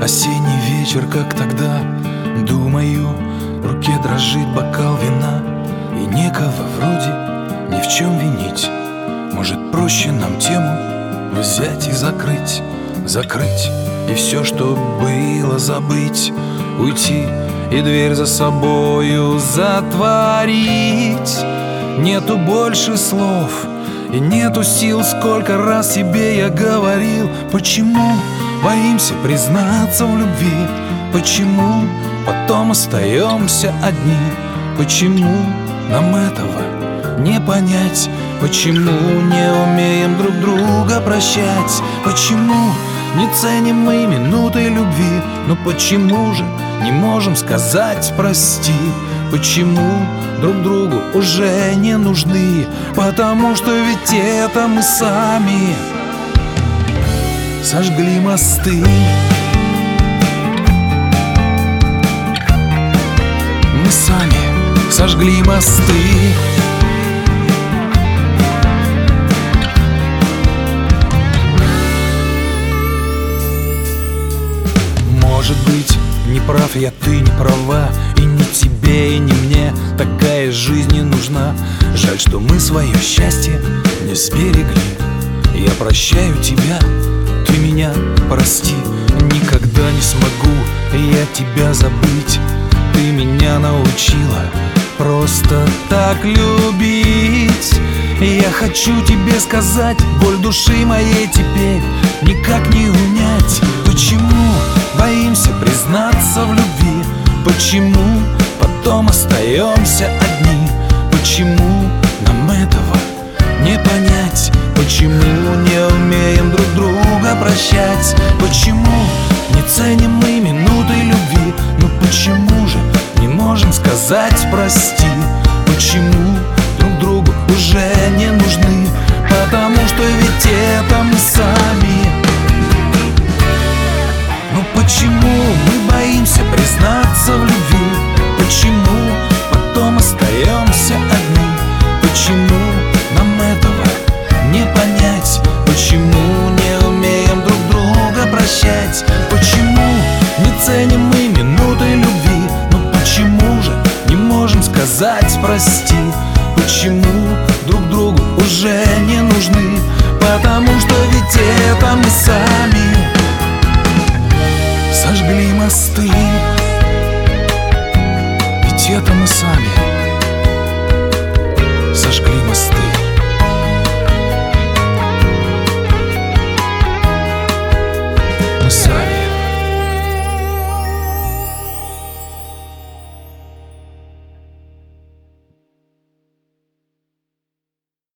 Осенний вечер, как тогда, думаю, в руке дрожит бокал вина, и некого вроде ни в чем винить. Может, проще нам тему взять и закрыть, и все, что было, забыть, уйти и дверь за собою затворить. Нету больше слов и нету сил, сколько раз тебе я говорил. Почему боимся признаться в любви? Почему потом остаемся одни? Почему нам этого не понять? Почему не умеем друг друга прощать? Почему не ценим мы минуты любви? Но почему же не можем сказать прости? Почему друг другу уже не нужны? Потому что ведь это мы сами сожгли мосты. Мы сами сожгли мосты. Может быть, не прав я, ты не права, и ни тебе, и ни мне такая жизнь не нужна. Жаль, что мы свое счастье не сберегли. Я прощаю тебя, ты меня прости. Никогда не смогу я тебя забыть. Ты меня научила просто так любить. Я хочу тебе сказать, боль души моей теперь никак не унять. Почему боимся признаться в любви? Почему потом остаемся одни? Почему нам этого не понять? Почему не умеем друг друга прощать? Почему не ценим мы минуты любви? Но почему же не можем сказать прости? Почему друг другу уже не нужны? Потому что ведь это мы сами. Но почему мы боимся признаться в любви? Почему потом остаемся одни? Почему нам этого не понять? Почему не умеем друг друга прощать? Почему не ценим мы минуты любви? Но почему же не можем сказать прости? Почему друг другу уже не нужны? Потому что ведь это мы сами сожгли мосты. Ведь это мы сами